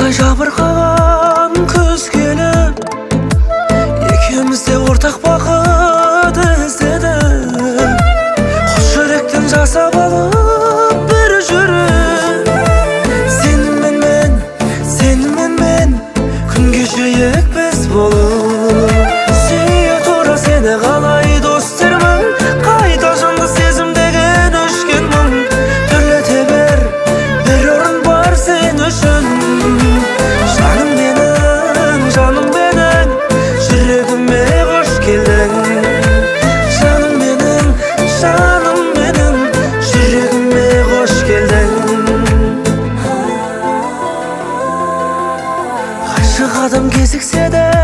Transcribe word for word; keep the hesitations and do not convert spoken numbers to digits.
Ай жабырқаған күз келіп, екеумізде ортақ бақыт іздедік. Қос жүректен жасап алып бір жүрек. Сенімен мен, сенімен мен, күн кешейік біз болып. Сүйе тұра сені қалай достармын, қайта жанды сезімдеген өшкен мұң. Түрлете бер, бір орын бар сен үшін. Жаным менің, жаным менің, жүрегіме қош келдің. Жаным менің, жаным менің, жүрегіме қош келдің. Ғашық адам кезіксе де